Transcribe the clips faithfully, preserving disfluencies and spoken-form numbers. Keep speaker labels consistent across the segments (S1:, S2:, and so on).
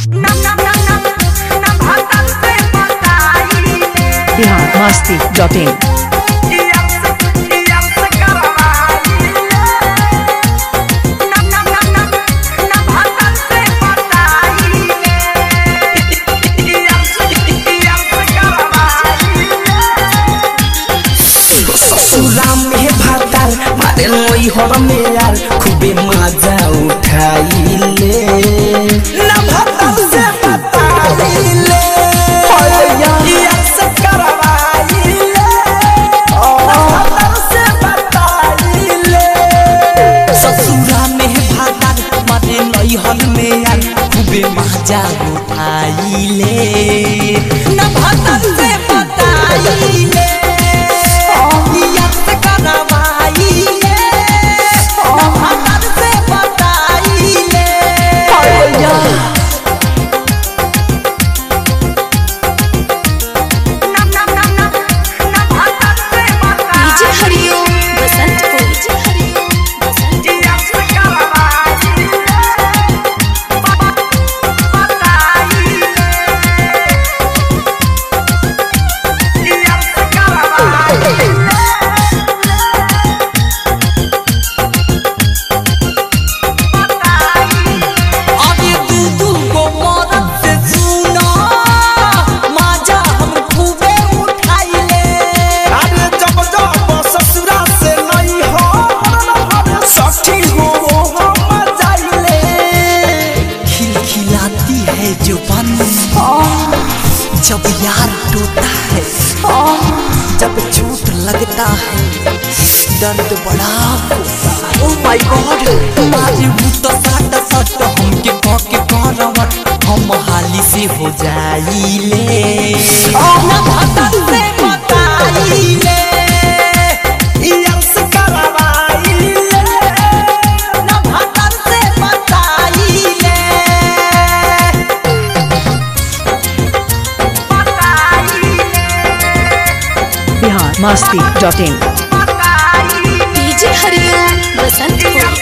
S1: Bihar Masti dot इन।
S2: हर में यार खूबे मजा उठाइले ना भतर से बताइले यार से करवाइले ना भतर से बताइले ससुरा में भातर मारे नई हर में यार खूबे मजा उठाइले ना भतर से बताइले यार से करवाइले जब यार टूटा है, जब चोट लगता है, दर्द बड़ा होता है। ओह माय गॉड, मारे तो साट साट हमके के करवट हम हाली से हो जाइले ना भतर से बताइले यार से करवाइले ना भतर से बताइले
S1: Bihar Masti dot in.
S3: DJ Hariom Basant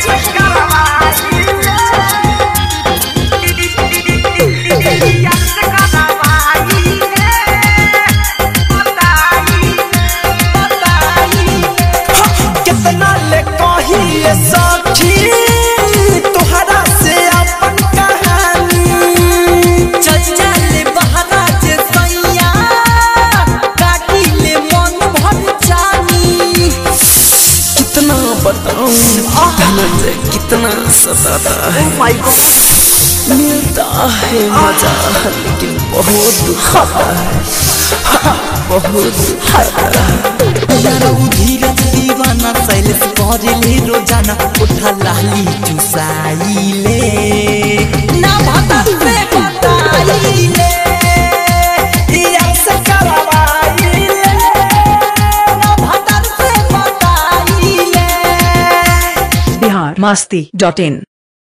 S2: कितना ले कहिए सखी तोहरा से अपन कहानी चचा ले बहरा जे सैया काटी ले मन भर जानी कितना बताऊं धनंजय कितना सताता है। ओह माय गॉड, मिलता है मजा लेकिन बहुत दुखाता है, बहुत दुखाता है। यार धीरज दीवाना सैलेस करेले रोजाना उठा लाली चुसाइले ना भतर से बताइले यार से करवाइले ना भतर से बताइले।
S1: बिहार मस्ती डॉट इन।